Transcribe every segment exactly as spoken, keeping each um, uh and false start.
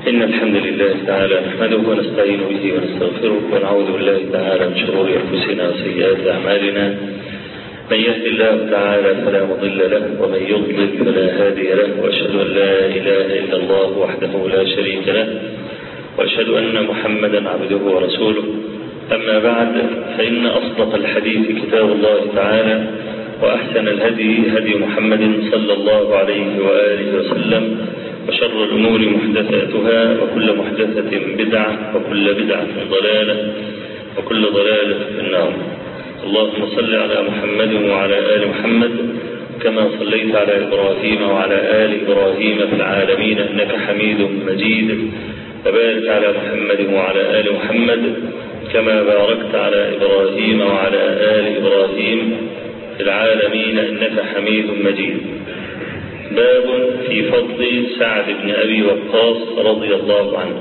إن الحمد لله تعالى نحمده ونستعين به ونستغفره ونعوذ بالله تعالى من شرور أنفسنا وسيئات أعمالنا. من يهد الله تعالى فلا مضل له ومن يضلل فلا هادي له، وأشهد أن لا إله إلا الله وحده لا شريك له، وأشهد أن محمدا عبده ورسوله. أما بعد، فإن أصدق الحديث كتاب الله تعالى، وأحسن الهدي هدي محمد صلى الله عليه وآله وسلم، وشر الأمور محدثاتها، وكل محدثة بدعة، وكل بدعة ضلالة، وكل ضلالة في النار. اللهم صل على محمد وعلى آل محمد كما صليت على إبراهيم وعلى آل إبراهيم في العالمين إنك حميد مجيد، وبارك على محمد وعلى آل محمد كما باركت على إبراهيم وعلى آل إبراهيم في العالمين إنك حميد مجيد. باب في فضل سعد بن أبي وقاص رضي الله عنه.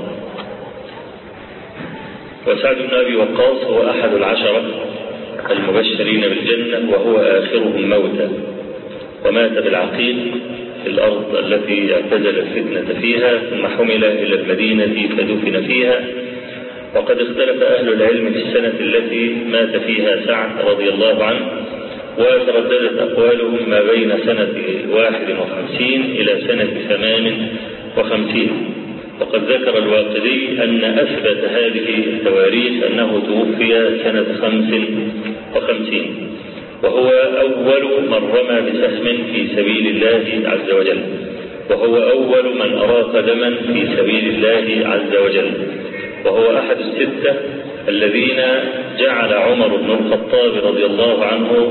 وسعد بن أبي وقاص هو أحد العشرة المبشرين بالجنة، وهو آخرهم موتا، ومات بالعقيق في الأرض التي اعتزل الفتنة فيها، ثم حمل إلى المدينة فدفن فيها. وقد اختلف أهل العلم في السنة التي مات فيها سعد رضي الله عنه، وترددت أقوالهم ما بين سنة واحد وخمسين إلى سنة ثمان وخمسين. وقد ذكر الواقدي أن أثبت هذه التواريخ أنه توفي سنة خمس وخمسين، وهو أول من رمى بسهم في سبيل الله عز وجل، وهو أول من أراق دما في سبيل الله عز وجل، وهو أحد الستة الذين جعل عمر بن الخطاب رضي الله عنه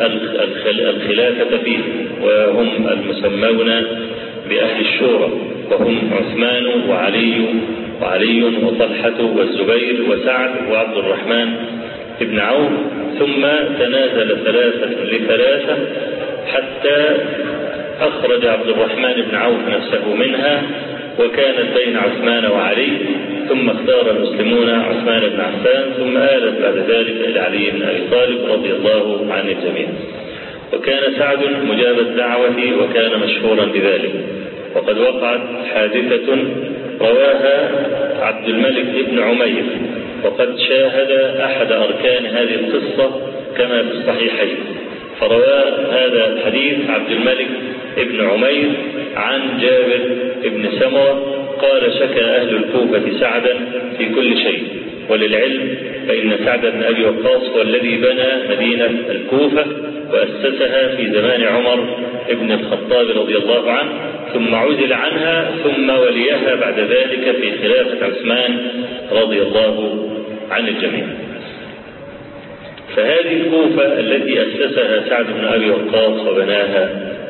الخلافة فيه، وهم المسمون بأهل الشورى، وهم عثمان وعلي وعلي وطلحة والزبير وسعد وعبد الرحمن بن عوف، ثم تنازل ثلاثة لثلاثة حتى أخرج عبد الرحمن بن عوف نفسه منها، وكانت بين عثمان وعلي، ثم اختار المسلمون عثمان بن عفان، ثم آلت بعد ذلك إلى علي بن أبي طالب رضي الله عن الجميع. وكان سعد مجاب الدعوة وكان مشهورا بذلك. وقد وقعت حادثة رواها عبد الملك بن عمير، وقد شاهد أحد أركان هذه القصة كما في الصحيحين. فروى هذا الحديث عبد الملك بن عمير عن جابر بن سمرة قال: شكى أهل الكوفة سعدا في كل شيء. وللعلم فإن سعد بن أبي وقاص هو الذي بنى مدينة الكوفة وأسسها في زمان عمر بن الخطاب رضي الله عنه، ثم عزل عنها، ثم وليها بعد ذلك في خلافة عثمان رضي الله عن الجميع. فهذه الكوفة التي أسسها سعد بن أبي وقاص وبناها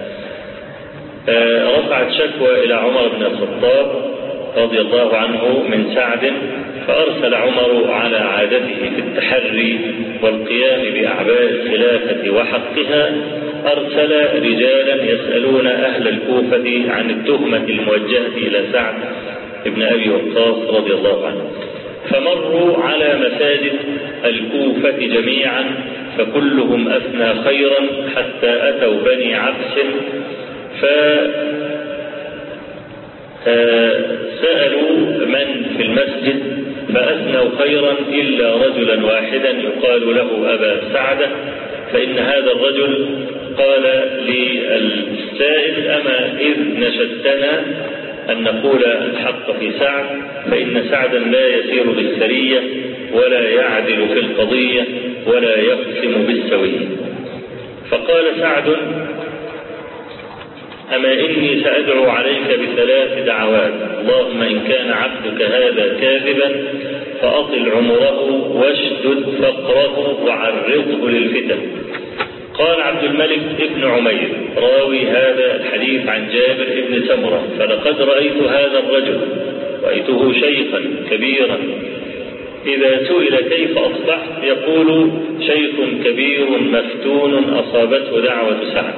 رفعت شكوى إلى عمر بن الخطاب رضي الله عنه من سعد، فأرسل عمر على عادته في التحري والقيام بأعباء الخلافة وحقها، أرسل رجالا يسألون أهل الكوفة عن التهمة الموجهة إلى سعد بن أبي وقاص رضي الله عنه. فمروا على مساجد الكوفة جميعا، فكلهم أثنى خيرا حتى أتوا بني عبس، فسألوا من في المسجد فأثنوا خيرا إلا رجلا واحدا يقال له أبا سعدة. فإن هذا الرجل قال للسائل: أما إذ نشدتنا أن نقول الحق في سعد، فإن سعدا لا يسير بالسرية ولا يعدل في القضية ولا يقسم بالسوية. فقال سعد: أما إني سأدعو عليك بثلاث دعوات، اللهم إن كان عبدك هذا كاذبا فأطل عمره واشدد فقره وعرضه للفتن. قال عبد الملك بن عمير راوي هذا الحديث عن جابر بن سمرة: فلقد رأيت هذا الرجل، رأيته شيخا كبيرا، إذا سئل كيف أصبح يقول: شيخ كبير مفتون أصابته دعوة سعد.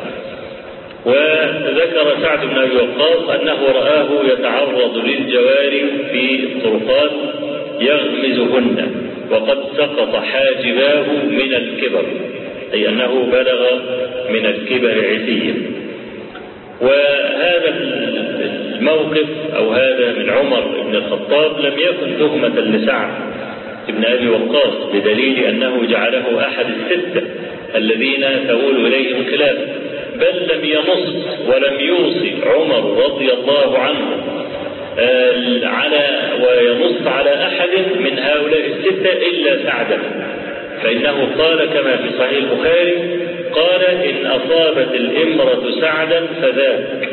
وذكر سعد بن أبي وقاص أنه رآه يتعرض للجواري في الطرقات يغمزهن، وقد سقط حاجباه من الكبر، أي أنه بلغ من الكبر عتيا. وهذا الموقف أو هذا من عمر بن الخطاب لم يكن تهمة لسعد بن أبي وقاص، بدليل أنه جعله أحد الستة الذين تؤول إليهم الخلافة، بل لم ينص ولم يوصي عمر رضي الله عنه على وينص على أحد من هؤلاء الستة إلا سعدا، فإنه قال كما في صحيح البخاري قال: إن أصابت الإمرة سعدا فذاك،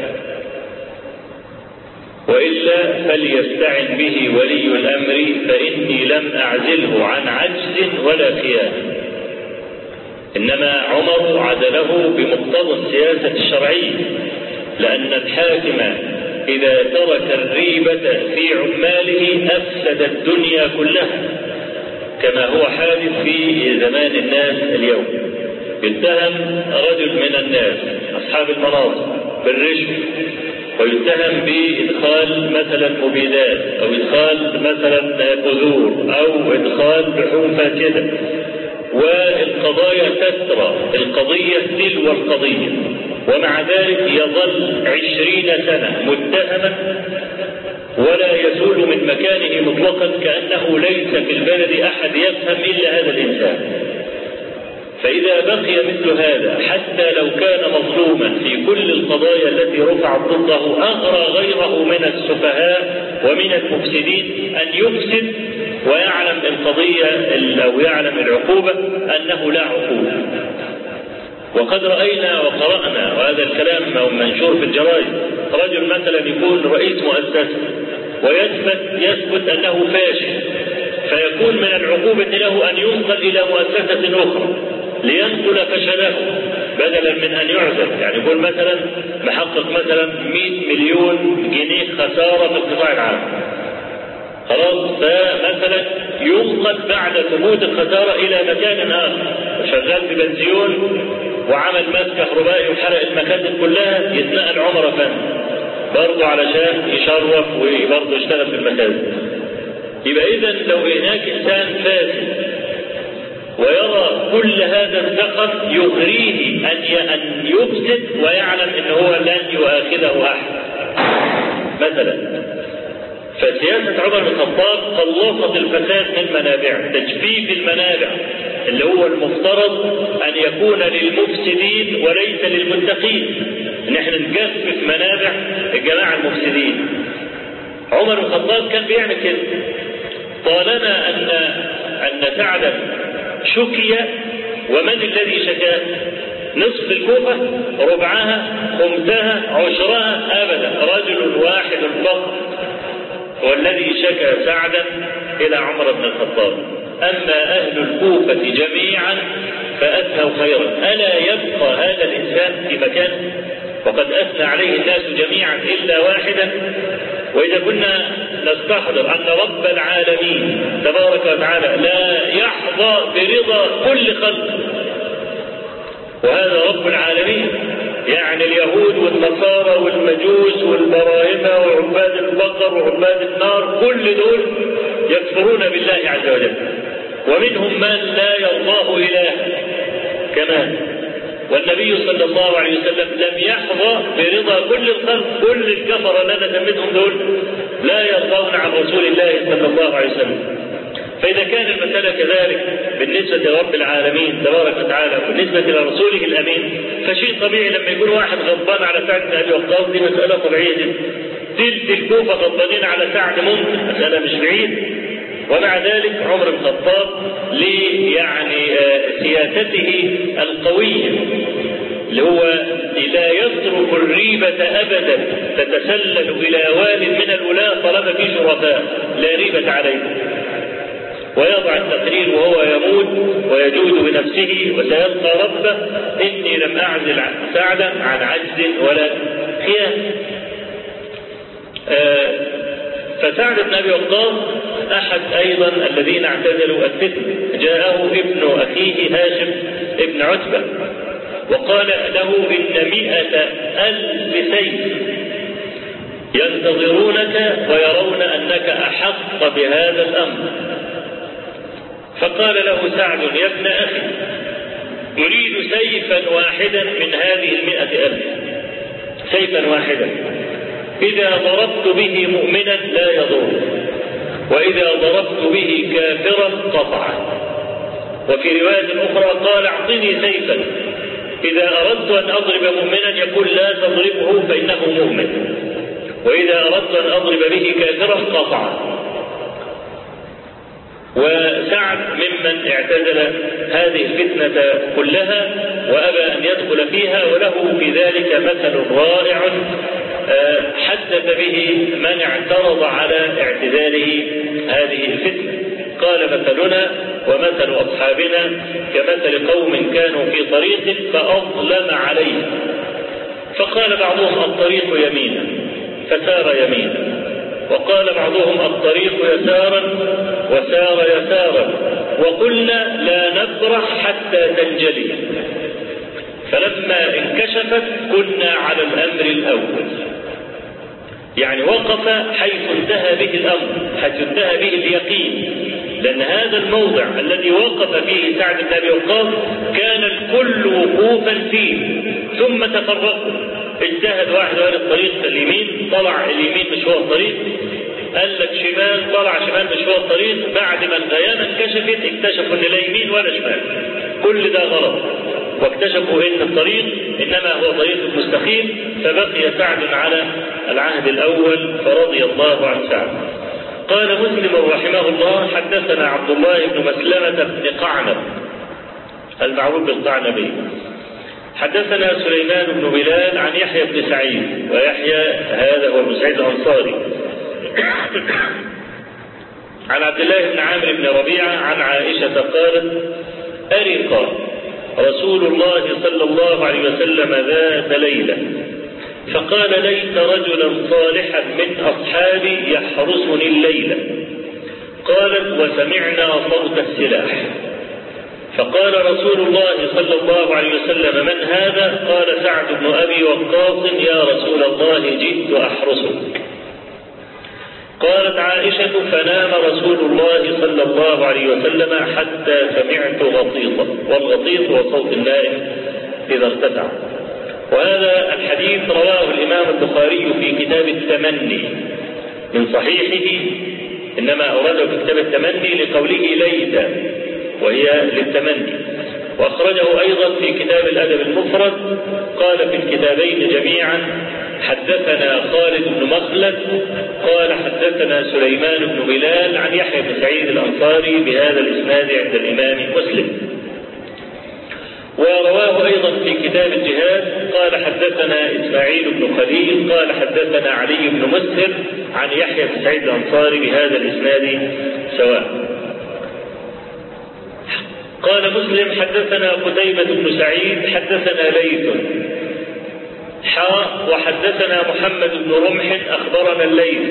وإلا فليستعن به ولي الأمر فإني لم أعزله عن عجز ولا خيانة. إنما عمر عزله بمقتضى السياسة الشرعية، لأن الحاكم إذا ترك الريبة في عماله أفسد الدنيا كلها، كما هو حادث في زمان الناس اليوم. يتهم رجل من الناس أصحاب المناصب بالرشوة، ويتهم بإدخال مثلا مبيدات أو إدخال مثلا بذور أو إدخال لحوم فاسدة، والقضايا تترى القضية تلو القضية، ومع ذلك يظل عشرين سنة متهما ولا يزول من مكانه مطلقا، كأنه ليس في البلد أحد يفهم إلا هذا الإنسان. فإذا بقي مثل هذا حتى لو كان مظلوما في كل القضايا التي رفعت ضده، أغرى غيره من السفهاء ومن المفسدين أن يفسد ويعلم القضية أو يعلم العقوبة أنه لا عقوبة. وقد رأينا وقرأنا، وهذا الكلام منشور في الجرائد، رجل مثلا يكون رئيس مؤسسة ويثبت يثبت أنه فاشل، فيكون من العقوبة له أن ينقل إلى مؤسسة أخرى لينقل فشله بدلا من أن يعزل. يعني يقول مثلا محقق مثلا مئة مليون جنيه خسارة في القطاع العام، خلاص، فمثلا ينقل بعد ثبوت الخسارة إلى مكان آخر، شغال في بنزيون وعمل ماس كهربائي وحرق المكاتب كلها، يتنقل عمر فن برضه علشان يشرف وبرضه يشتغل في المكاتب. يبقى إذن لو هناك إنسان فاسد ويرى كل هذا الزخم يغريه أن يفسد ويعلم أنه هو لن يؤاخذه أحد مثلا. فسياسة عمر بن الخطاب خلصت الفساد من منابع، تجفيف المنابع اللي هو المفترض أن يكون للمفسدين وليس للمتقين، ان احنا نجفف منابع الجماعة المفسدين. عمر بن الخطاب كان بيعمل كده. طالما أن أن سعدا شكي، ومن الذي شكاه؟ نصف الكوفة، ربعها، خمسها، عشرها، أبدا رجل واحد فقط هو الذي شكى سعدا إلى عمر بن الخطاب. أما أهل الكوفة جميعا فأتوا خيرا. ألا يبقى هذا الإنسان في مكان وقد أثنى عليه الناس جميعا إلا واحدا؟ وإذا كنا نستحضر أن رب العالمين تبارك وتعالى لا يحظى برضا كل خلق، وهذا رب العالمين، يعني اليهود والنصارى والمجوس والبراهمة وعباد البقر وعباد النار كل دول يكفرون بالله عز وجل، ومنهم من لا يرضاه إله كمان. والنبي صلى الله عليه وسلم لم يحظى برضا كل الخلق، كل الكفر اللي انا سميتهم دول لا يرضون عن رسول الله صلى الله عليه وسلم. فإذا كان المسألة كذلك بالنسبة لرب العالمين تبارك وتعالى بالنسبة لرسوله الأمين، فشيء طبيعي لما يكون واحد غضبان على سعد بن أبي وقاص، دي مسألة طبيعية جدا. تلت الكوفة غضبانين على سعد، ممكن، مسألة مش بعيد. ومع ذلك عمر بن الخطاب لي يعني سياسته القوية اللي هو لا يترك الريبة أبدا تتسلل إلى والد من الولاة طالما في شرفاء لا ريبة عليه، ويضع التقرير وهو يموت ويجود بنفسه وسيلقى ربه: إني لم أعزل سعدا عن عجز ولا خيانة. آه فسعد بن أبي وقاص أحد أيضا الذين اعتزلوا الفتنة. جاءه ابن أخيه هاشم ابن عتبة وقال له: إن مئة ألف سيف ينتظرونك ويرون أنك أحق بهذا الأمر. فقال له سعد: يا ابن أخي، أريد سيفا واحدا من هذه المئة ألف، سيفا واحدا. إذا ضربت به مؤمنا لا يضر، وإذا ضربت به كافرا قطعه. وفي رواية أخرى قال اعطني سيفا إذا أردت أن أضرب مؤمنا يقول لا تضربه فإنه مؤمن، وإذا أردت أن أضرب به كافرا قطعه. وسعد ممن اعتزل هذه الفتنة كلها وأبى أن يدخل فيها، وله في ذلك مثل رائع حدث به من اعترض على اعتزاله هذه الفتنة. قال مثلنا ومثل أصحابنا كمثل قوم كانوا في طريق فأظلم عليه، فقال بعضهم الطريق يمينا فسار يمينا، وقال بعضهم الطريق يسارا وسار يسارا، وقلنا لا نبرح حتى تنجلي، فلما انكشفت كنا على الأمر الأول. يعني وقف حيث انتهى به الأمر، حيث انتهى به اليقين، لأن هذا الموضع الذي وقف فيه سعد بن أبي وقاص كان الكل وقوفا فيه، ثم تفرقوا. اجتهد واحد قال الطريق اليمين، طلع اليمين مش هو الطريق، قال لك شمال، طلع شمال مش هو الطريق. بعد ما الغيامة انكشفت اكتشفوا ان لا يمين ولا شمال، كل ده غلط، واكتشفوا ان الطريق انما هو طريق مستقيم. فبقي سعد على العهد الاول فرضي الله عن سعد. قال مسلم رحمه الله حدثنا عبد الله بن مسلمة بن قعنب المعروف بالقعنبي، حدثنا سليمان بن بلال عن يحيى بن سعيد، ويحيى هذا هو ابن سعيد الأنصاري، عن عبد الله بن عامر بن ربيعة عن عائشة قالت أرق رسول الله صلى الله عليه وسلم ذات ليلة فقال ليت رجلا صالحا من أصحابي يحرسني الليلة. قالت وسمعنا صوت السلاح، فقال رسول الله صلى الله عليه وسلم من هذا؟ قال سعد بن أبي وقاص يا رسول الله جئت أحرسك. قالت عائشة فنام رسول الله صلى الله عليه وسلم حتى سمعت غطيطا، والغطيط هو صوت النائم إذا ارتفع. وهذا الحديث رواه الإمام البخاري في كتاب التمني من صحيحه، إنما أورده في كتاب التمني لقوله ليت وهي للتمني، وأخرجه أيضا في كتاب الأدب المفرد. قال في الكتابين جميعا حدثنا خالد بن مخلد قال حدثنا سليمان بن بلال عن يحيى بن سعيد الأنصاري بهذا الإسناد عند الإمام مسلم. ورواه أيضا في كتاب الجهاد قال حدثنا إسماعيل بن خليل قال حدثنا علي بن مسهر عن يحيى بن سعيد الأنصاري بهذا الإسناد سواء. قال مسلم حدثنا قتيبة بن سعيد حدثنا ليث حاء وحدثنا محمد بن رمح أخبرنا الليث.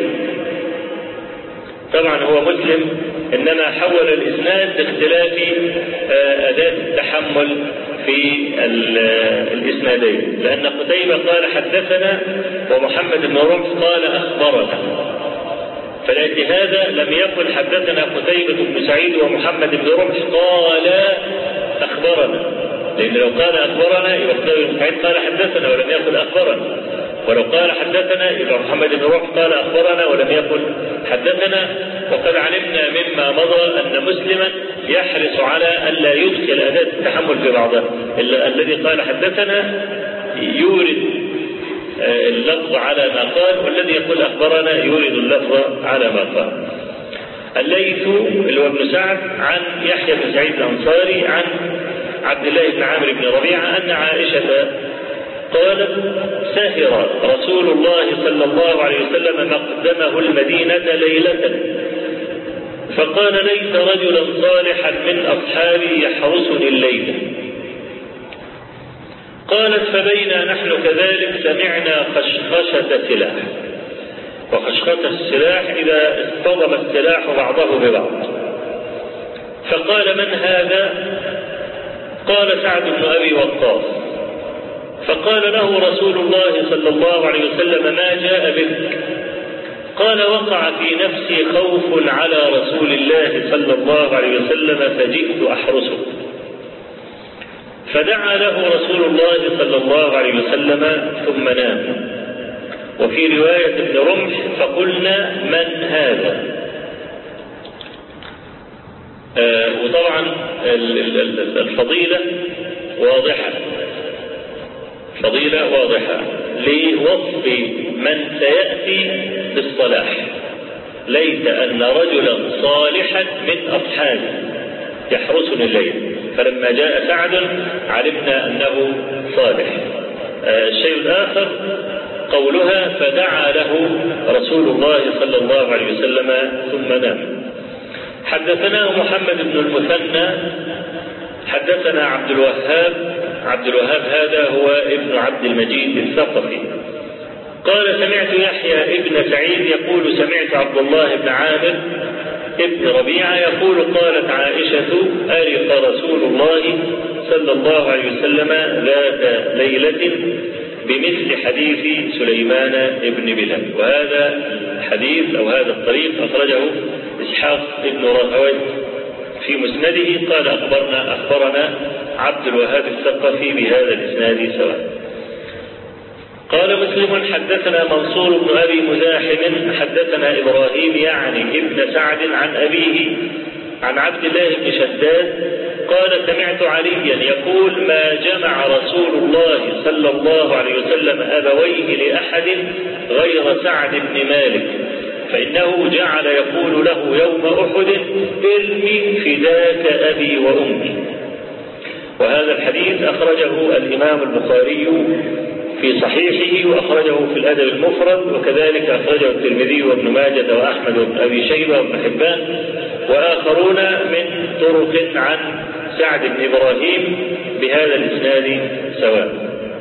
طبعا هو مسلم إنما حول الإسناد باختلاف أداة التحمل في الإسنادين، لأن قتيبة قال حدثنا ومحمد بن رمح قال أخبرنا، فلأجل هذا لم يقل حدثنا قتيبة بن سعيد ومحمد بن رمح قال أخبرنا، لأن لو قال أخبرنا يبقى قتيبة بن سعيد قال حدثنا ولم يقل أخبرنا، ولو قال حدثنا يبقى محمد بن رمح قال أخبرنا ولم يقل حدثنا. وقد علمنا مما مضى أن مسلما يحرص على أن لا يدخل أداة التحمل في بعضها، إلا الذي قال حدثنا يورد اللفظ على ما قال، والذي يقول أخبرنا يورد اللفظ على ما قال. الليث اللي هو ابن سعد عن يحيى بن سعيد الأنصاري عن عبد الله بن عامر بن ربيعة أن عائشة قالت سهر رسول الله صلى الله عليه وسلم مقدمه المدينة ليلة فقال ليت رجلا صالحا من أصحابي يحرسني الليلة. قالت فبينا نحن كذلك سمعنا خشخشة سلاح، وخشخشة السلاح إذا اصطدم السلاح بعضه ببعض. فقال من هذا؟ قال سعد بن أبي وقاص. فقال له رسول الله صلى الله عليه وسلم ما جاء بك؟ قال وقع في نفسي خوف على رسول الله صلى الله عليه وسلم فجئت أحرسه. فدعا له رسول الله صلى الله عليه وسلم ثم نام. وفي رواية ابن رمح فقلنا من هذا. آه وطبعا الفضيلة واضحة، فضيلة واضحة لوصف من سيأتي بالصلاح. ليت أن رجلا صالحا من أصحابه يحرسني الليل، فلما جاء سعد علمنا أنه صالح. آه الشيء الآخر قولها فدعا له رسول الله صلى الله عليه وسلم ثم نام. حدثنا محمد بن المثنى حدثنا عبد الوهاب. عبد الوهاب هذا هو ابن عبد المجيد الثقفي قال سمعت يحيى ابن سعيد يقول سمعت عبد الله بن عامر ابن ربيعة يقول قالت عائشة أرق رسول الله صلى الله عليه وسلم ذات ليلة بمثل حديث سليمان ابن بلال. وهذا الحديث أو هذا الطريق أخرجه إسحاق ابن راهويه في مسنده قال أخبرنا أخبرنا عبد الوهاب الثقفي بهذا الإسناد سواء. قال مسلم حدثنا منصور بن أبي مزاحم حدثنا إبراهيم يعني ابن سعد عن أبيه عن عبد الله بن شداد قال سمعت عليا يقول ما جمع رسول الله صلى الله عليه وسلم أبويه لأحد غير سعد بن مالك فإنه جعل يقول له يوم أحد ارمي فداك أبي وأمي. وهذا الحديث أخرجه الإمام البخاري في صحيحه وأخرجه في الأدب المفرد وكذلك أخرجه الترمذي وابن ماجه وأحمد وابن أبي شيبة وابن حبان وآخرون من طرق عن سعد بن إبراهيم بهذا الإسناد سواء.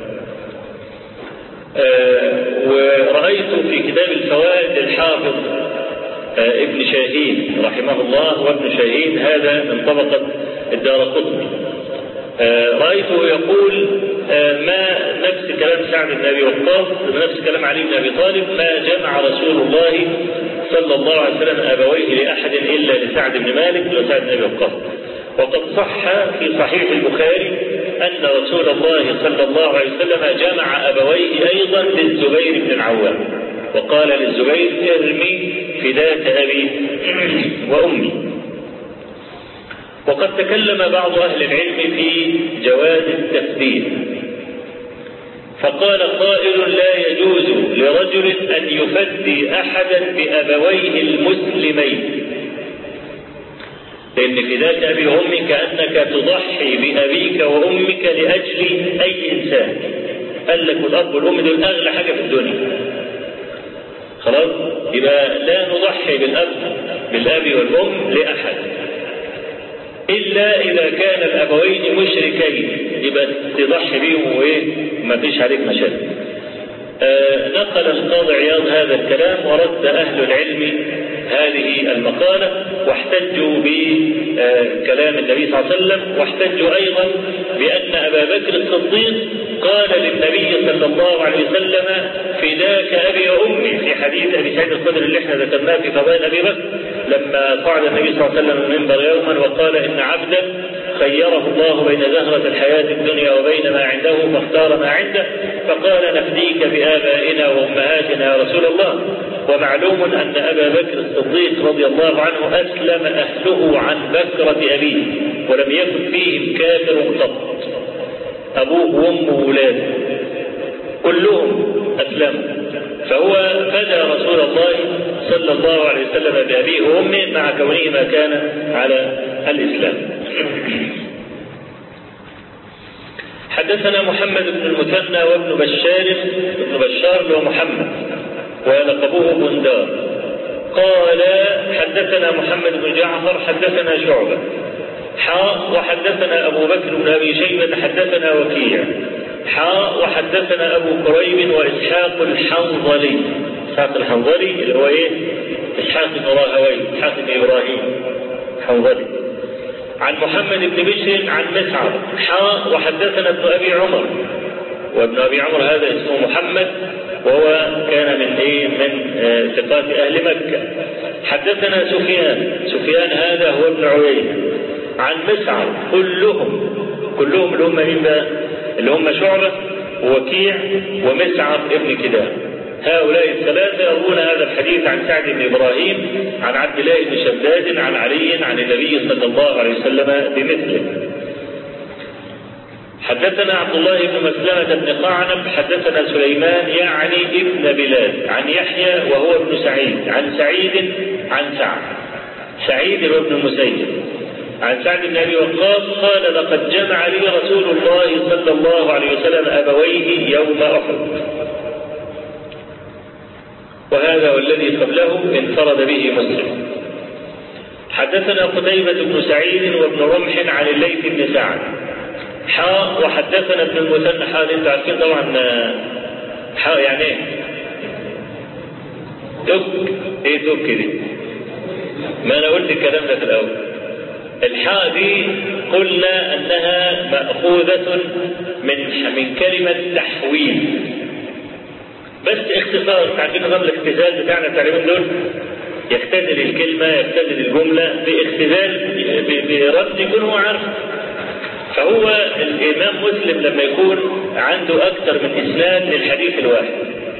آه ورأيت في كتاب الفوائد الحافظ آه ابن شاهين رحمه الله، وابن شاهين هذا من طبقة الدارقطني، آه رأيته يقول آه ما نفس كلام سعد بن أبي وقاص نفس كلام علي بن أبي طالب ما جمع رسول الله صلى الله عليه وسلم أبويه لأحد إلا لسعد بن مالك وسعد بن أبي وقاص. وقد صح في صحيح البخاري أن رسول الله صلى الله عليه وسلم جمع أبويه أيضا للزبير بن العوام وقال للزبير ارمي فداك أبي وأمي. وقد تكلم بعض أهل العلم في جواز التفدية فقال قائل لا يجوز لرجل أن يفدي أحدا بأبويه المسلمين لأن فداك أبي وأمي كأنك تضحي بأبيك وأمك لأجل أي إنسان. قال لك الأب والأم دول أغلى حاجة في الدنيا، خلاص يبقى لا نضحي بالأب بالأب والأم لأحد إلا إذا كان الأبوين مشركين يبقى تضحي بيهم وإيه ما فيش عليك مشاكل. آه نقل القاضي عياض هذا الكلام ورد أهل العلم هذه المقالة واحتجوا بكلام النبي صلى الله عليه وسلم واحتجوا أيضا بأن أبا بكر الصديق قال للنبي صلى الله عليه وسلم فداك أبي وأمي في حديث أبي سعيد الخدري اللي احنا ذكرناه في فضائل أبي بكر لما صعد النبي صلى الله عليه وسلم المنبر يوما وقال إن عبدا خيره الله بين زهرة الحياة الدنيا وبين ما عنده فاختار ما عنده فقال نفديك بآبائنا وأمهاتنا يا رسول الله. ومعلوم أن أبا بكر الصديق رضي الله عنه أسلم أهله عن بكرة أبيه ولم يكن فيهم كافر قط، أبوه وأمه وولاده كلهم أسلموا، فهو فدى رسول الله صلى الله عليه وسلم بأبيه وأمه مع كونه ما كان على الإسلام. حدثنا محمد بن المثنى وابن بشار ابن بشار هو محمد ولقبوه بندار قال حدثنا محمد بن جعفر حدثنا شعبة حاء وحدثنا أبو بكر بن أبي شيبة حدثنا وكيع حاء وحدثنا أبو كريب وإسحاق الحنظلي. إسحاق الحنظلي اللي هو إيه إسحاق بن راهويه إسحاق بن إبراهيم حنظلي عن محمد بن بشر عن مسعر حاء وحدثنا ابن أبي عمر وابن أبي عمر هذا اسمه محمد وهو كان من إيه من آه ثقات أهل مكة. حدثنا سفيان سفيان هذا هو ابن عيينة عن مسعر كلهم كلهم اللي هم مين بقى اللي هم شعبة ووكيع ومسعر ابن كدام هؤلاء الثلاثة يروون هذا الحديث عن سعد بن إبراهيم عن عبد الله بن شداد عن علي عن النبي صلى الله عليه وسلم بمثله. حدثنا عبد الله بن مسلمة بن قعنب حدثنا سليمان يعني ابن بلال عن يحيى وهو ابن سعيد عن سعيد عن سعد سعيد بن المسيب عن سعد بن أبي وقاص قال لقد جمع لي رسول الله صلى الله عليه وسلم أبويه يوم أحد. وهذا والذي قبله انفرد به مسلم. حدثنا قتيبة بن سعيد وابن رمح عن الليث بن سعد حاء وحدثنا ابن المثنى حاء. انتوا عارفين طبعا حاء يعني ايه؟ تك ايه تك دي؟ ما انا قلت الكلام ده في الاول. الحاء دي قلنا انها مأخوذة من من كلمة تحويل، بس اختصار. عارفين نظام الاختزال بتاعنا بتاع اليومين دول؟ يختزل الكلمة يختزل الجملة باختزال برد يكون هو عارف. فهو الإمام مسلم لما يكون عنده أكثر من إسناد للحديث الواحد،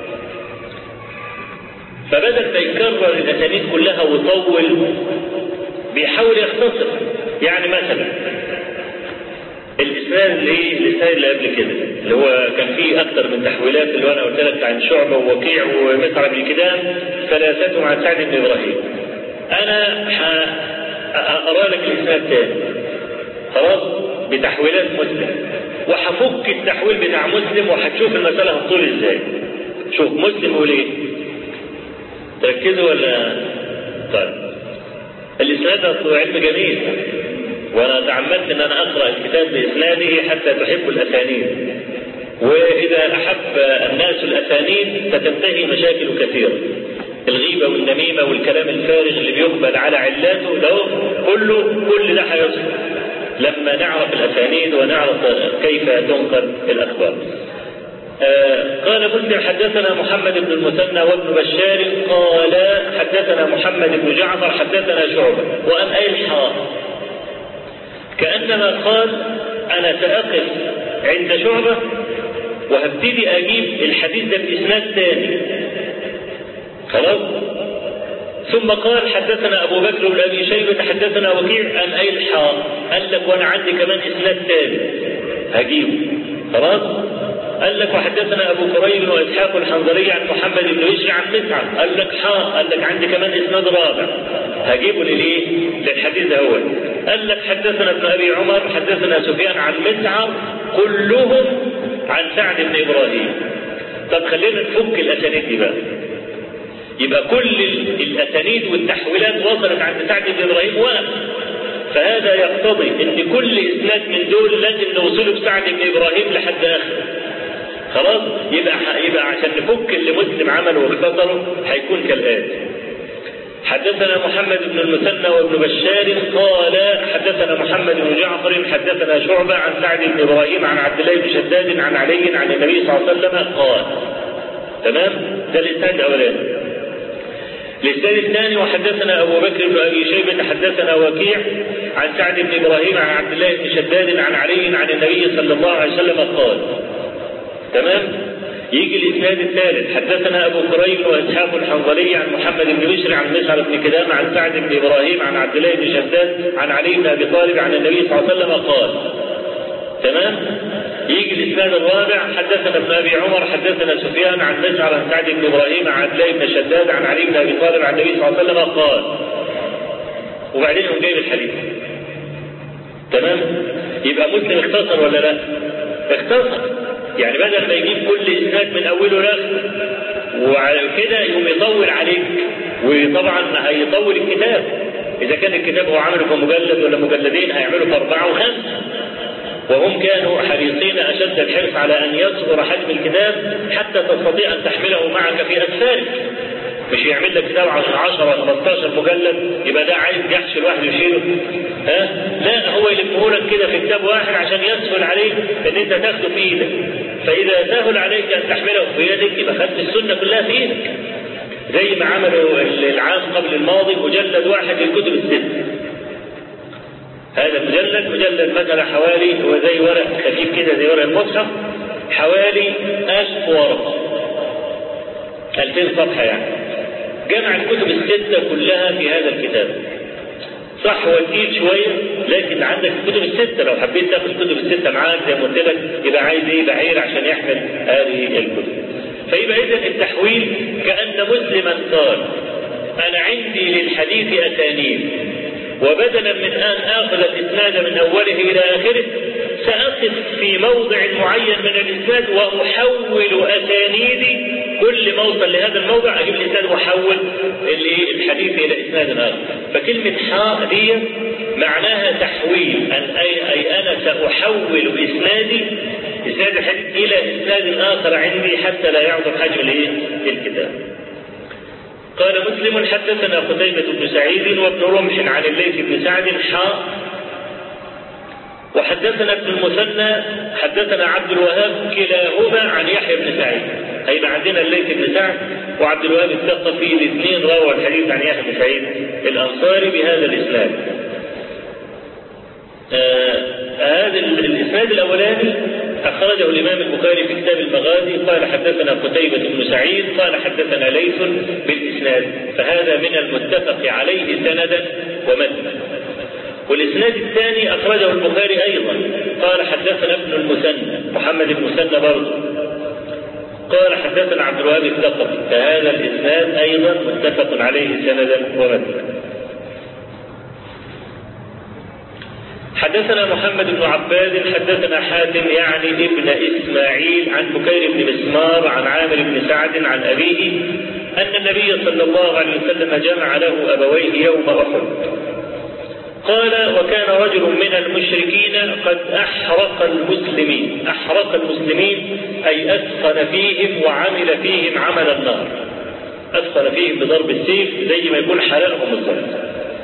فبدل ما يكرر الأسانيد كلها ويطول بيحاول يختصر. يعني مثلا الإسناد اللي الإسناد اللي قبل كده اللي هو كان فيه أكثر من تحويلات، اللي هو أنا قلت لك عن شعبة ووكيع ومسعر بن كدام ثلاثتهم عن سعد بن إبراهيم. أنا هقرأ لك الإسناد تاني خلاص بتحويلات مسلم، وحفك التحويل بتاع مسلم وهتشوف المسألة هتطول ازاي. شوف مسلم يقول ايه، تركزوا ولا؟ طيب الإسناد علم جميل، وانا تعمدت ان انا اقرأ الكتاب بإسناده حتى تحب الأسانيد، واذا احب الناس الأسانيد فتنتهي مشاكل كثيرة. الغيبة والنميمة والكلام الفارغ اللي بيقبل على علاته ده كله كل ده هيصل لما نعرف الأسانيد ونعرف كيف تنقل الأخبار. آه قال مسلم حدثنا محمد بن المثنى وابن بشار قال حدثنا محمد بن جعفر حدثنا شعبة وأن أي الحاء كأنما قال أنا سأقف عند شعبة وهبتدي أجيب الحديث ده بإسناد ثاني خلاص. ثم قال حدثنا أبو بكر بن أبي شيبة حدثنا وكيع أن أي الحاء، قال لك وأنا عندي كمان إسناد ثاني هجيبه خلاص. قال لك وحدثنا أبو كريب وإسحاق الحنظلي عن محمد بن بشر عن مسعر، قال لك حاء، قال لك عندي كمان إسناد رابع هجيبه للإيه؟ للحديث ده هو. قال لك حدثنا ابن أبي عمر حدثنا سفيان عن مسعر كلهم عن سعد بن إبراهيم. طب خلينا نفك الأسانيد دي بقى. يبقى كل الأسانيد والتحويلات وصلت عند سعد بن إبراهيم وقف، فهذا يقتضي ان كل إسناد من دول لازم نوصله بسعد بن إبراهيم لحد آخر خلاص. يبقى يبقى عشان نفك اللي مسلم عمله واختصره هيكون كالآتي: حدثنا محمد بن المثنى وابن بشار قال حدثنا محمد بن جعفر حدثنا شعبة عن سعد بن إبراهيم عن عبد الله بن شداد عن علي عن النبي صلى الله عليه وسلم قال. تمام؟ ده الإسناد الأولاني. الإسناد الثاني وحدثنا أبو بكر بن أبي شيبة حدثنا وكيع عن سعد بن إبراهيم عن عبد الله بن شداد عن علي عن النبي صلى الله عليه وسلم قال. تمام؟ يجي الإسناد الثالث حدثنا أبو كريب وإسحاق الحنظلي عن محمد بن بشر عن مسعر بن كدام عن سعد بن إبراهيم عن عبد الله بن شداد عن علي بن أبي طالب عن النبي صلى الله عليه وسلم قال. تمام؟ يجي الإسناد الرابع حدثنا ابن أبي عمر حدثنا سفيان عن مسعر عن سعد بن إبراهيم عن عبد الله بن شداد عن علي بن أبي طالب عن النبي صلى الله عليه وسلم قال. وبعدين هو جايب الحديث. تمام؟ يبقى مسلم اختصر ولا لا؟ اختصر. يعني بدل ما يجيب كل إسناد من أوله لآخره وعلى كده يقوم يطول عليك، وطبعا هيطول الكتاب. إذا كان الكتاب هو عمله في مجلد ولا مجلدين هيعمله في أربعة وخمسة، وهم كانوا حريصين أشد الحرص على أن يصغر حجم الكتاب حتى تستطيع أن تحمله معك في أسفارك. مش يعمل لك كتاب عشان عشرة خمستاشر مجلد يبقى ده عايز جحش الواحد يشيله. ها؟ لا، هو يلمه لك كده في كتاب واحد عشان يسهل عليك ان انت تاخده في ايدك. فاذا سهل عليك ان تحمله في يدك يبقى خدت السنه كلها في ايدك. زي ما عملوا العام قبل الماضي مجلد واحد للكتب الست. هذا مجلد مجلد مثلا حوالي هو زي ورق خفيف كده زي ورق المصحف، حوالي ألف ورقة. ألفين صفحة يعني، جمع الكتب الستة كلها في هذا الكتاب. صح هو تقيل شوية، لكن عندك الكتب الستة، لو حبيت تاخد الكتب الستة معاك زي ما قلت لك يبقى عايز ايه؟ بعير عشان يحمل هذه الكتب. فيبقى إذا التحويل كأن مسلما قال أنا عندي للحديث أسانيد، وبدلا من أن آخذ الإسناد من أوله إلى آخره سأقف في موضع معين من الإسناد وأحول أسانيدي، كل ما أوصل لهذا الموضع أجيب الإسناد وأحول الحديث إلى إسناد آخر. فكلمة حاء دي معناها تحويل، أن أي, أي أنا سأحول إسنادي إسناد الحديث إلى إسناد آخر عندي حتى لا يعظم حجم الكتاب. قال مسلم حدثنا قتيبة بن سعيد وابن رمح عن الليث بن سعد حاء، وحدثنا ابن المثنى حدثنا عبد الوهاب كلاهما عن يحيى بن سعيد. هيبقى عندنا الليث بن سعد وعبد الوهاب الثقفي الاثنين رووا الحديث عن يحيى بن سعيد الأنصاري بهذا الإسناد. آه هذا الإسناد الأولاني أخرجه الإمام البخاري في كتاب المغازي، قال حدثنا قتيبة بن سعيد قال حدثنا ليث بالإسناد، فهذا من المتفق عليه سندا ومتنا. والإسناد الثاني أخرجه البخاري أيضا، قال حدثنا ابن المثنى محمد بن المثنى برضه قال حدثنا عبد الوهاب الثقفي، فهذا الإسناد أيضا متفق عليه سندا ومتنا. حدثنا محمد بن عباد حدثنا حاتم يعني ابن إسماعيل عن بكير بن مسمار عن عامر بن سعد عن أبيه أن النبي صلى الله عليه وسلم جمع له أبويه يوم أحد. قال وكان رجل من المشركين قد أحرق المسلمين، أحرق المسلمين أي أثقل فيهم وعمل فيهم عمل النار، أثقل فيهم بضرب السيف زي ما يكون حرقهم بالضبط.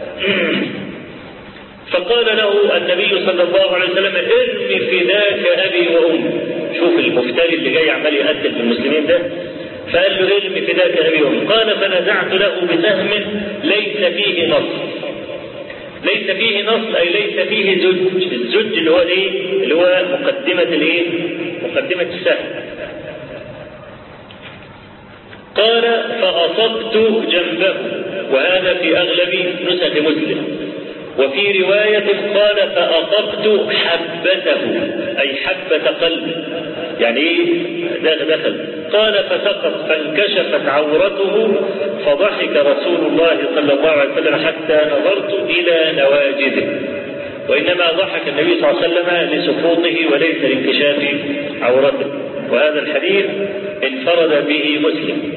فقال له النبي صلى الله عليه وسلم ارمي فداك أبي وأمي. شوف المفتري اللي جاي عمال يقتل في المسلمين ده، فقال له ارمي فداك أبي وأمي. قال فنزعت له بسهم ليس فيه نصل، ليس فيه نصل أي ليس فيه زج، الزج اللي هو الايه؟ اللي هو مقدمة الايه؟ مقدمة السهم. قال فأصبت جنبه، وهذا في أغلب نسخ مسلم. وفي رواية قال فأصبت حبته أي حبة قلب، يعني ايه؟ دخل. قال فسقط فانكشفت عورته فضحك رسول الله صلى الله عليه وسلم حتى نظرت إلى نواجذه. وإنما ضحك النبي صلى الله عليه وسلم لسقوطه وليس لانكشاف عورته. وهذا الحديث انفرد به مسلم.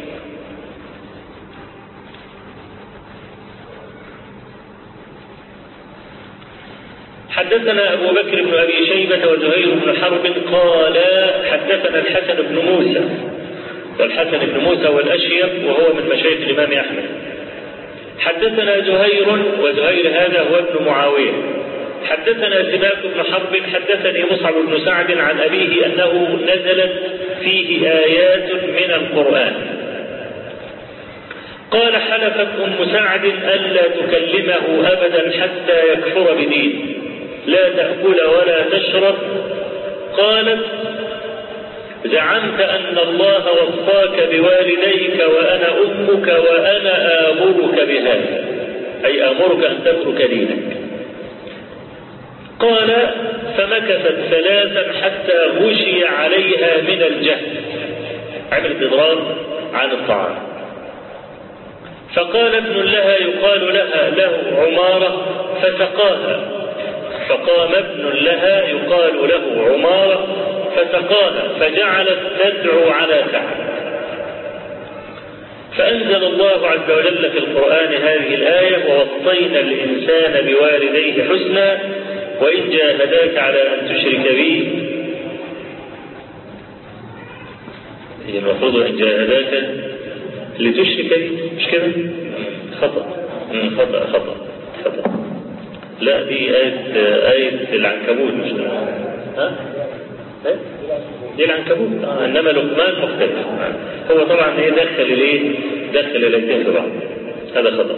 حدثنا أبو بكر بن أبي شيبة وزهير بن حرب قال حدثنا الحسن بن موسى، والحسن بن موسى والأشيب وهو من مشايخ الإمام أحمد. حدثنا زهير، وزهير هذا هو ابن معاوية. حدثنا سباك بن حرب حدثني مصعب بن سعد عن أبيه أنه نزلت فيه آيات من القرآن. قال حلفت أم سعد ألا تكلمه أبدا حتى يكفر بدينه، لا تأكل ولا تشرب. قالت زعمت أن الله وصاك بوالديك وأنا أمك وأنا آمرك بهذا، أي آمرك أن تترك دينك. قال فمكثت ثلاثا حتى غشي عليها من الجهل، عملت إضرار عن الطعام. فقال ابن لها يقال لها له عمارة فسقاها، فقام ابن لها يقال له عمارة فسقاها فجعلت تدعو على سعد. فأنزل الله عز وجل في القرآن هذه الآية ووصينا الإنسان بوالديه حسنا وإن جاهداك على أن تشرك بي. هي المفروض أن جاهداك لتشرك بي، مش كده؟ خطأ خطأ خطأ خطأ لا دي آية آية العنكبوت، مش ها؟ دي العنكبوت آه. إنما لقمان مختلف. هو طبعا إيه دخل ليه؟ دخل الاثنين في بعض، هذا خطأ.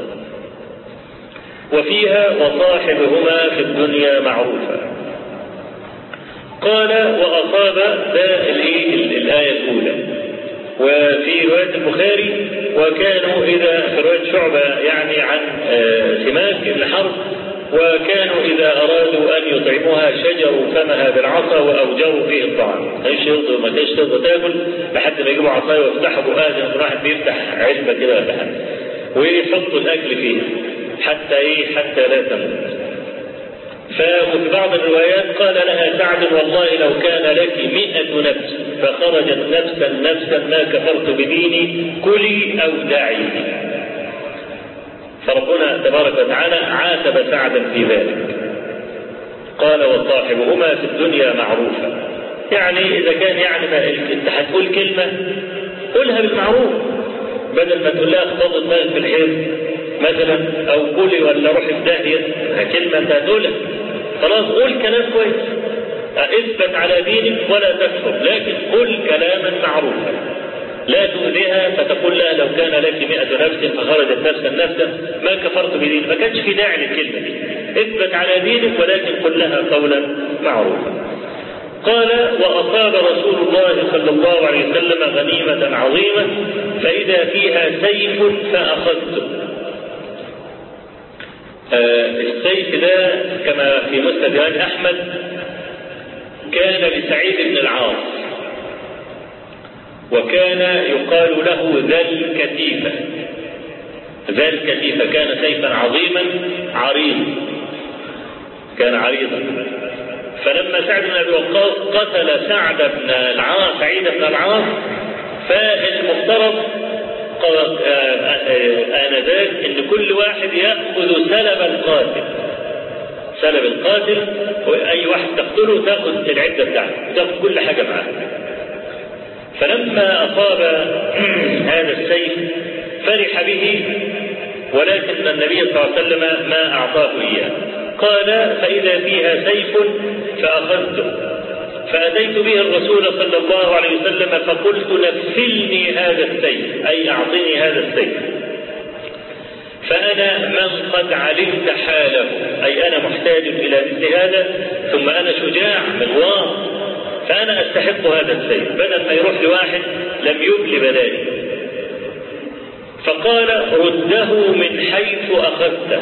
وفيها وصاحبهما في الدنيا معروفا. قال وأصاب ده الآية الأولى وفي رواية البخاري وكانوا إذا في رواية شعبة يعني عن سماك بن حرب وكانوا إذا أرادوا أن يطعموها شجروا فمها بالعصا وأوجروا فيه الطعام. ايش يرضوا ما كانش ترضى تاكل لحد ما يجيبوا عصايه ويفتحوا بقها زي ما الواحد بيفتح علبة كده ولا حاجة ويحطوا الأكل فيها حتى إيه حتى لا تموت. ففي بعض الروايات قال لها سعد والله لو كان لك مئة نفس فخرجت نفسا نفسا ما كفرت بديني كلي أو دعي. فربنا تبارك وتعالى عاتب سعدا في ذلك. قال وصاحبهما في الدنيا معروفة. يعني إذا كان يعني أنت هتقول كلمة قولها بالمعروف بدل ما تقول لها اخفض دماغك في الحيط مثلا أو قولي ولا روحي في داهية كلمة أنت هتقولها خلاص قول كلام كويس اثبت على دينك ولا تكفر لكن قل كلاما معروفا لا تؤذيها فتقول لها لو كان لك مئة نفس فخرجت نفسا نفسا ما كفرت بدينك. ما كانش في داعي للكلمة دي اثبت على دينك ولكن قل لها قولا معروفا. قال وأصاب رسول الله صلى الله عليه وسلم غنيمة عظيمة فإذا فيها سيف فأخذته. آه السيف ده كما في مسند الإمام أحمد كان لسعيد بن العاص وكان يقال له ذا الكتيفة. ذا الكتيفة كان سيفا عظيما عريض كان عريضا. فلما سعد بن أبي وقاص قتل سعد بن العاص سعيد بن العاص فالمفترض آنذاك ان كل واحد يأخذ سلب القاتل سلب القاتل واي واحد تقتله تأخذ العدة بتاعته تأخذ كل حاجة معاه. فلما أصاب هذا السيف فرح به ولكن النبي صلى الله عليه وسلم ما أعطاه إياه. قال فإذا فيها سيف فأخذته فأتيت به الرسول صلى الله عليه وسلم فقلت نفلني هذا السيف أي أعطني هذا السيف فأنا من قد علمت حاله أي أنا محتاج إلى مثل هذا ثم أنا شجاع مغوار فأنا أستحق هذا السيف بدل ما يروح لواحد لم يبل بلادي. فقال رده من حيث أخذته.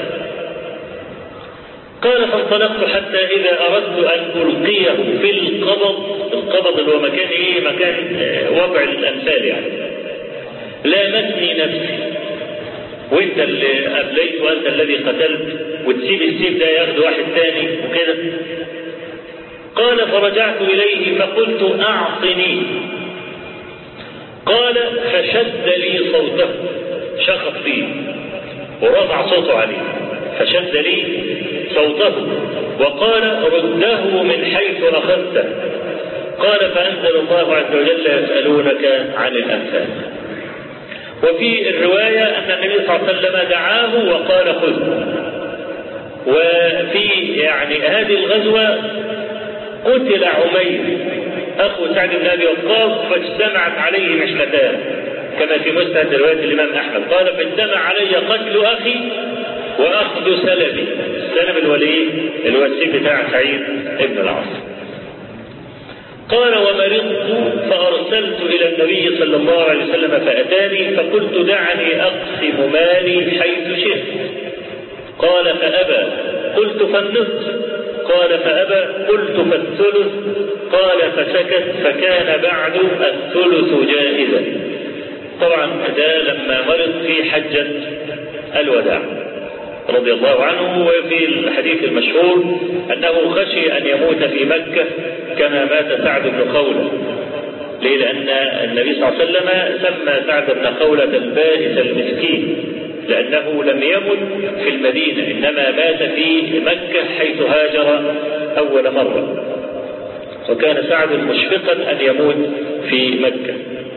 قال فانطلقت حتى إذا أردت أن ألقيه في القبض القبض اللي هو مكان إيه مكان وضع الأمثال يعني لامتني نفسي وانت اللي أبليت وانت الذي قتلت وتسيب السيف ده ياخد واحد ثاني وكده. قال فرجعت إليه فقلت أعطني. قال فشد لي صوته شخص فيه ورفع صوته عليه فشد لي صوته وقال رده من حيث أخذته. قال فأنزل الله عز وجل يسألونك عن الأنفال. وفي الرواية أن النبي صلى الله عليه وسلم دعاه وقال خذ. وفي يعني هذه الغزوة قتل عمير أخو سعد بن أبي وقاص فاجتمعت عليه محنتان كما في مسند رواية الإمام أحمد قال فاجتمع علي قتل أخي وأخذ سلبي. السلب الولي اللي هو السيف بتاع سعيد بن العاص. قال ومرضت فأرسلت إلى النبي صلى الله عليه وسلم فأتاني فقلت دعني أقسم مالي حيث شئت. قال فأبى. قلت فالنصف. قال فأبى. قلت فالثلث. قال فسكت فكان بعد الثلث جائزا. طبعا ده لما مرض في حجة الوداع رضي الله عنه. وفي الحديث المشهور أنه خشي أن يموت في مكة كما مات سعد بن خولة. ليه؟ لأن النبي صلى الله عليه وسلم سمى سعد بن خولة البائس المسكين لأنه لم يمت في المدينة إنما مات في مكة حيث هاجر أول مرة وكان سعد مشفقا أن يموت في مكة.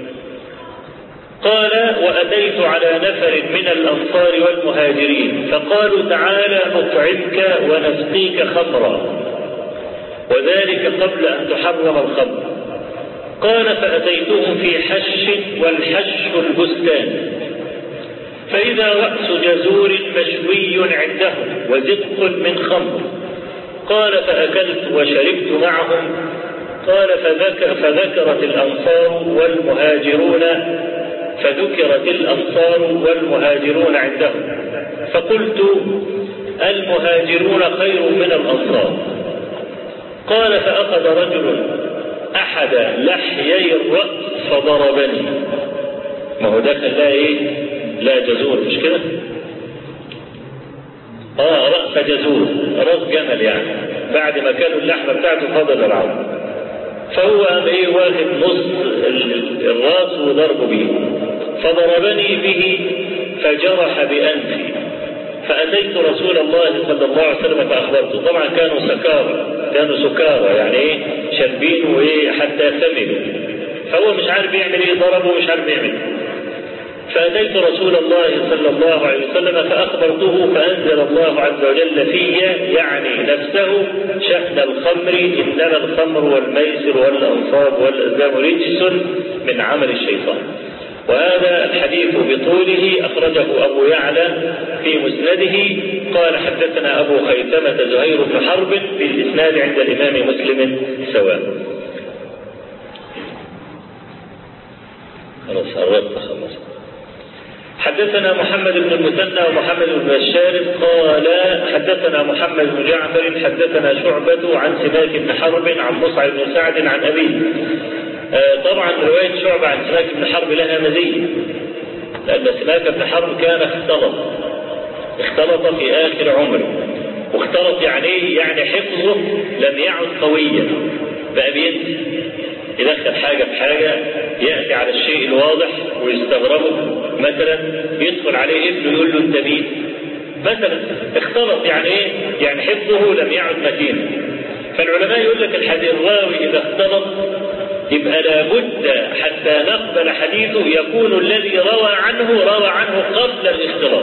قال وأتيت على نفر من الأنصار والمهاجرين فقالوا تعالى نطعمك ونسقيك خمرا وذلك قبل أن تحرم الخمر. قال فأتيتهم في حش والحش البستان فإذا رأس جزور مشوي عندهم وزق من خمر. قال فأكلت وشربت معهم قال فذكر فذكرت الأنصار والمهاجرون فذكرت الأنصار والمهاجرون عندهم، فقلت المهاجرون خير من الأنصار. قال فأخذ رجل أحد لحيي الرأس فضربني. ما هو دخل لا إيه؟ لا جزور، مش كده؟ آه رأس جزور، رأس جمل يعني، بعد ما كانوا اللحمة بتاعته فضل العظم، فهو قام إيه واخد نص الرأس وضربه به، فضربني به فجرح بأنفي، فأتيت رسول الله صلى الله عليه وسلم فأخبرته. طبعا كانوا سكارى، كانوا سكارى يعني إيه شاربين وإيه حتى ثمنوا، فهو مش عارف يعمل إيه، ضربه مش عارف يعمل. فأتيت رسول الله صلى الله عليه وسلم فأخبرته، فأنزل الله عز وجل في يعني نفسه شأن الخمر، إنما الخمر والميسر والأنصاب والأزلام رجس من عمل الشيطان. وهذا الحديث بطوله أخرجه أبو يعلى في مسنده. قال حدثنا أبو خيثمة زهير بن حرب بالإسناد عند الإمام مسلم سواء. خلاص قربت خلص. حدثنا محمد بن المثنى ومحمد بن بشار قال حدثنا محمد بن جعفر حدثنا شعبة عن سماك بن حرب عن مصعب بن سعد عن أبيه. آه طبعا رواية شعبة عن سماك بن حرب لها مزية، لأن سماك بن حرب كان اختلط اختلط في آخر عمره، واختلط يعني يعني حفظه لم يعد قويا، بقى بينسى، يدخل حاجة في حاجة، يأتي على الشيء الواضح ويستغربه، مثلا يدخل عليه ابنه يقول له انت مين مثلا، اختلط يعني ايه؟ يعني حفظه لم يعد متينا. فالعلماء يقول لك الحديث الراوي إذا اختلط يبقى لابد حتى نقبل حديثه يكون الذي روى عنه روى عنه قبل الاختلاط،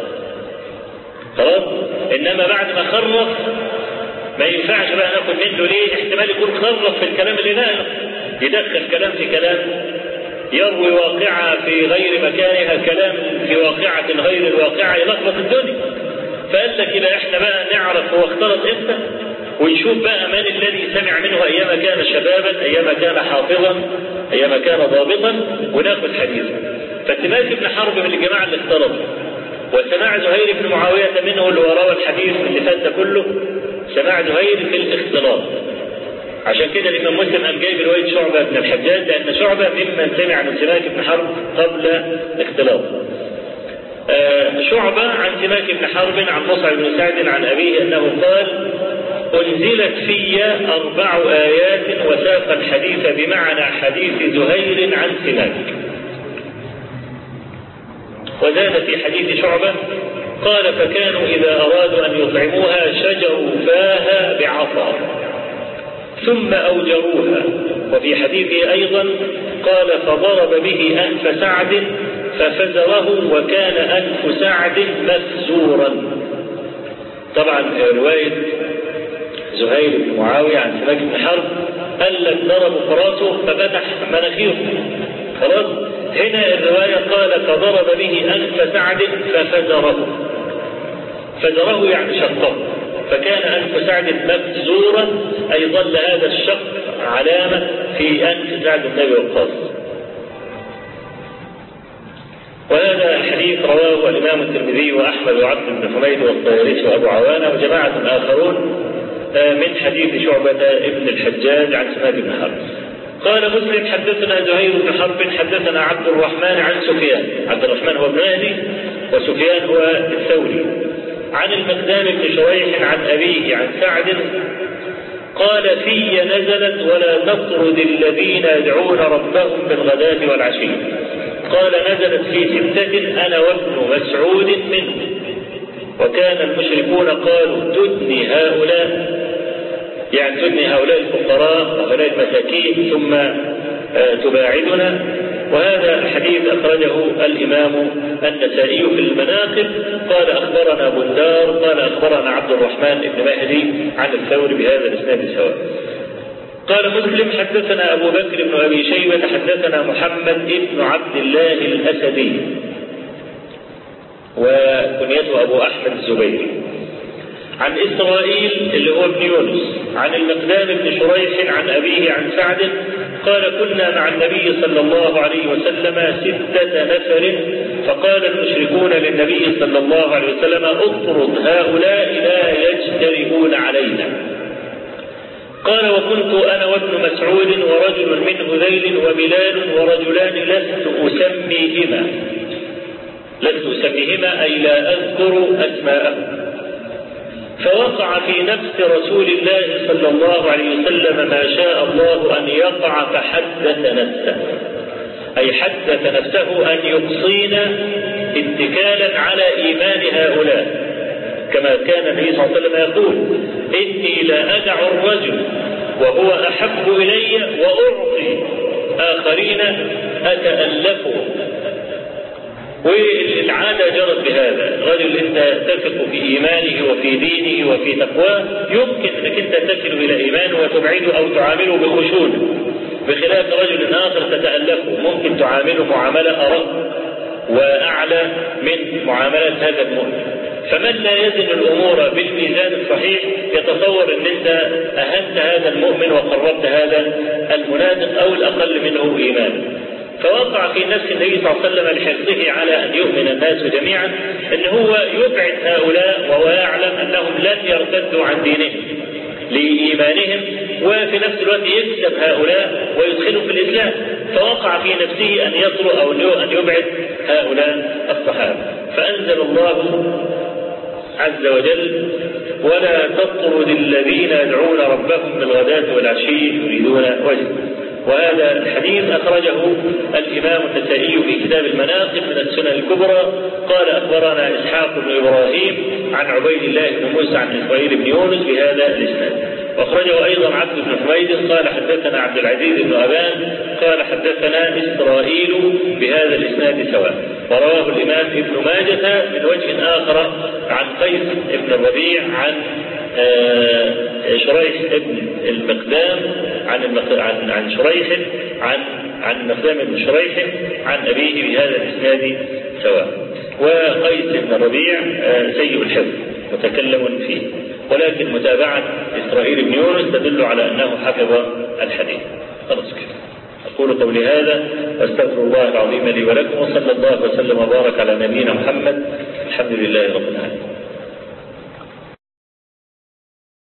خلاص. إنما بعد ما خرف ما ينفعش بقى ناخد منه، ليه؟ احتمال يكون خرف في الكلام اللي نقله، يدخل كلام في كلام، يروي واقعة في غير مكانها، كلام في واقعة غير الواقعة، يلخبط الدنيا. فقال لك يبقى احنا بقى نعرف هو اختلط امتى، ونشوف بقى من الذي سمع منه ايام كان شبابا، ايام كان حافظا، ايام كان ضابطا، وناخذ حديثه. فسماك بن حرب من الجماعة اللي اختلطوا، وسماع زهير بن معاوية منه اللي وراء الحديث اللي فات كله سماع زهير في الاختلاط. عشان كده الإمام مسلم قام جايب رواية شعبة بن الحجاج، لأن شعبة ممن سمع من سماك بن حرب قبل الاختلاط. آه شعبة عن سماك بن حرب عن مصعب بن سعد عن أبيه أنه قال أنزلت في أربع آيات وساق الحديث بمعنى حديث زهير عن سماك. وزاد في حديث شعبة قال فكانوا إذا أرادوا أن يطعموها شجروا فاها بعصا ثم أوجروها. وفي حديثه أيضا قال فضرب به أنف سعد ففزره وكان أنف سعد مفزورا. طبعا رواية زهير بن معاوية عن سماك بن حرب قال لك ضربوا فراسه ففتح مناخيره، خلاص. هنا الرواية قال فضرب به أنف سعد ففزره، فزره يعني شقه، فكان أنف سعد مفزورا، أي ظل هذا الشق علامة في أنف سعد بن أبي وقاص. وهذا الحديث رواه الإمام الترمذي وأحمد وعبد بن حميد والطيالسي وأبو عوانة وجماعة آخرون من حديث شعبة ابن الحجاج عن سماك بن حرب. قال مسلم حدثنا زهير بن حرب حدثنا عبد الرحمن عن سفيان، عبد الرحمن هو ابن مهدي وسفيان هو الثوري، عن المقدام بن شريح عن أبيه عن سعد قال في نزلت ولا تطرد الذين يدعون ربهم بالغداة والعشي. قال نزلت في ستة أنا وابن مسعود منه، وكان المشركون قالوا تدني هؤلاء، يعني تدني هؤلاء الفقراء وهؤلاء المساكين ثم تباعدنا. وهذا الحديث أخرجه الإمام النسائي في المناقب. قال أخبرنا بندار قال أخبرنا عبد الرحمن بن مهدي عن الثوري بهذا الإسناد سواء. قال مسلم حدثنا أبو بكر بن أبي شيبة حدثنا محمد بن عبد الله الأسدي وكنيته أبو أحمد الزبيري عن إسرائيل اللي هو ابن يونس عن المقدام بن شريح عن أبيه عن سعد قال كنا مع النبي صلى الله عليه وسلم ستة نفر فقال المشركون للنبي صلى الله عليه وسلم اطرد هؤلاء لا يجترئون علينا. قال وكنت أنا وابن مسعود ورجل من هذيل وبلال ورجلان لست أسميهما لست أسميهما أي لا أذكر أسماءهم. فوقع في نفس رسول الله صلى الله عليه وسلم ما شاء الله أن يقع فحدث نفسه أي حدث نفسه أن يقصينا اتكالا على إيمان هؤلاء كما كان النبي صلى الله عليه وسلم يقول إني لا أدع الرجل وهو أحب إلي وأعطي آخرين أتألفه. والعادة جرت بهذا، الرجل انت تثق في ايمانه وفي دينه وفي تقواه يمكن انك انت تصل الى ايمانه وتبعده او تعامله بخشونه، بخلاف رجل اخر تتألفه ممكن تعامله معاملة ارق واعلى من معاملة هذا المؤمن. فمن لا يزن الامور بالميزان الصحيح يتصور ان انت اهنت هذا المؤمن وقربت هذا المنافق او الاقل منه ايمانا. فوقع في نفس النبي صلى الله عليه وسلم لحرصه على أن يؤمن الناس جميعا أن هو يبعد هؤلاء وهو يعلم أنهم لن يرتدوا عن دينهم لإيمانهم وفي نفس الوقت يكسب هؤلاء ويدخلهم في الإسلام. فوقع في نفسه أن يطرد أو أن يبعد هؤلاء الصحابة. فأنزل الله عز وجل ولا تطرد الذين يدعون ربهم بالغداة والعشي يريدون وجهه. وهذا الحديث أخرجه الإمام النسائي في كتاب المناقب من السنن الكبرى. قال أخبرنا إسحاق بن إبراهيم عن عبيد الله بن موسى عن إسرائيل بن يونس بهذا الإسناد. وأخرجه أيضا عبد بن حميد قال حدثنا عبد العزيز بن أبان قال حدثنا إسرائيل بهذا الإسناد سواء. ورواه الإمام ابن ماجه من وجه آخر عن قيس بن الربيع عن آه شريح ابن المقدام عن عن عن شريح عن عن المقدام بن شريح عن أبيه بهذا الإسناد سواء. وقيس بن الربيع آه سيء الحفظ متكلم فيه، ولكن متابعة إسرائيل بن يونس تدل على أنه حفظ الحديث. خلاص كده. أقول قولي هذا واستغفر الله العظيم لي ولكم، وصلى الله وسلم وبارك على نبينا محمد. الحمد لله رب العالمين.